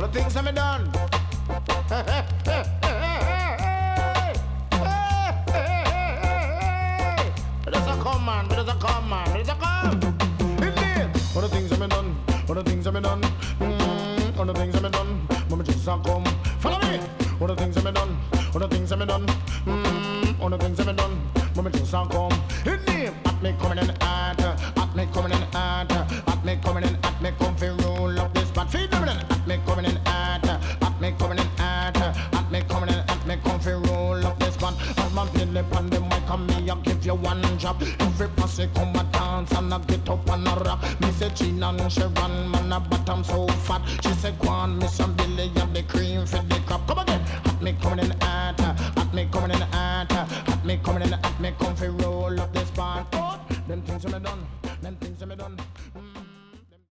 the things that me done. There's a come man, there's a come man, there's a come. Indeed, all the things that me done, all the things that me done, all the things that me done. Mama just a come, follow me. All the things that me done, all the things that me done, all the things that me done. Mama just a come. Indeed, at me coming in at me coming in at me coming in at me come fi roll up this spot. Feed them in at me coming in at me coming in at me coming in at me come fi roll up this spot. As my belly on the mic and me I give you one job. Every posse come a dance and I get up and a rock. Me say Gina and Sharon man a bottom so fat. She say go on Miss and Billy and the cream for the crop. Come again at me coming in at me coming in at me coming in at me come fi roll up this spot. Them things that me done, them things that me done.